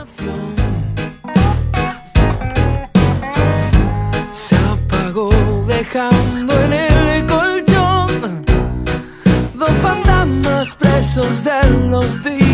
Se apagó dejando en el colchón dos fantasmas presos de los días.